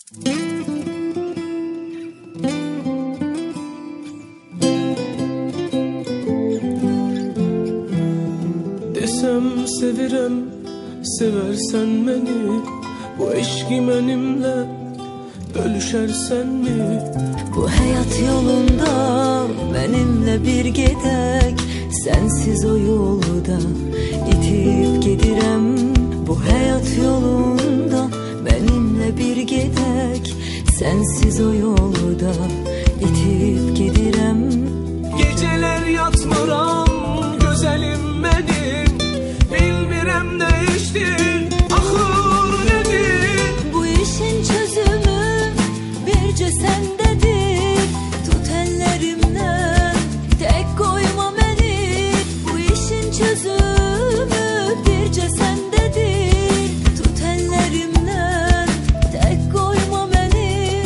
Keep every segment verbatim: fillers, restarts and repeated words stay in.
Desem sevirem, seversen beni, bu eşki benimle bölüşersen mi? Bu hayat yolunda benimle bir gedek, sensiz o yolda itip gidirem. Bu hayat yolunda benimle bir gedek, sensiz o yolda itip gidirem. Geceler yatmıram güzelim benim, bilmirem değiştir ahır nedir? Bu işin çözümü birce sendedir. Tut ellerimden, tek koyma beni. Bu işin çözümü birce sendedir. Tut ellerimden, tek koyma beni.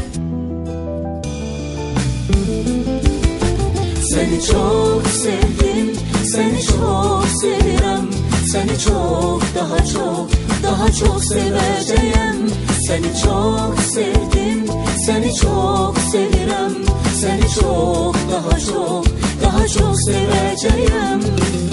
Seni çok sevdim, seni çok sevirem. Seni çok, daha çok, daha çok seveceğim. Seni çok sevdim, seni çok sevirem. Seni çok, daha çok, daha çok seveceğim.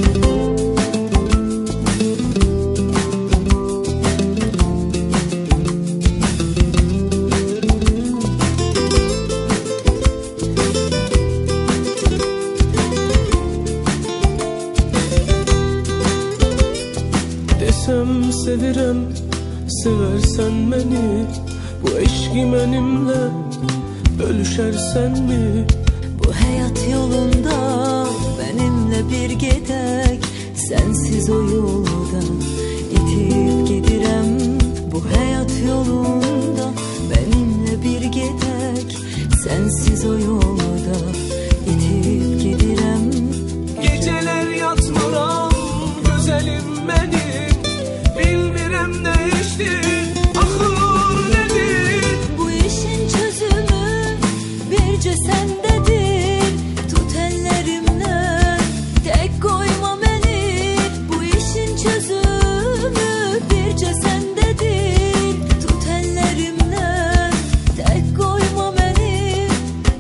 Desem sevirem, seversen beni, bu eşki benimle bölüşersen mi? Bu hayat yolunda benimle bir gedek, sensiz o yolda itip gidirem. Bu hayat yolunda benimle bir gedek, sensiz o yolda itip gidirem. Geceler yatmıram güzelim benim, bilmirem değiştir ahır nedir? Bu işin çözümü birce sendedir. Tut ellerimden, tek koyma beni. Bu işin çözümü birce sendedir. Tut ellerimden, tek koyma beni.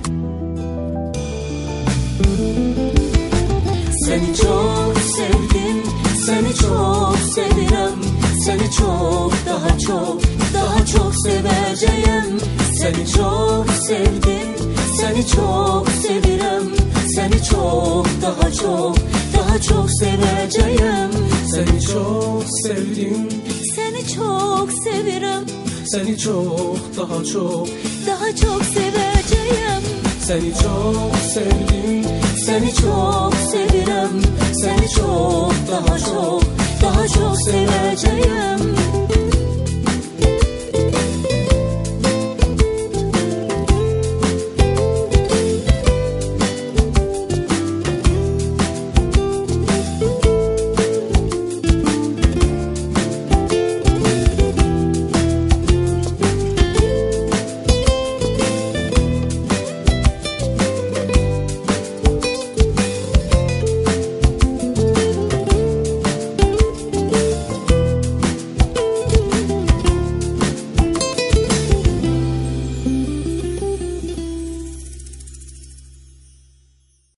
Seni çok sevdim, seni çok sevirem. Seni çok, daha çok, daha çok seveceğim. Seni çok sevdim, seni çok sevirem. Seni çok, daha çok, daha çok seveceğim. Seni çok sevdim, Seni çok sevirem. seni çok, daha çok, Daha çok seveceğim. seni çok sevdim, seni çok sevirem. Seni çok, daha çok, daha çok seveceğim.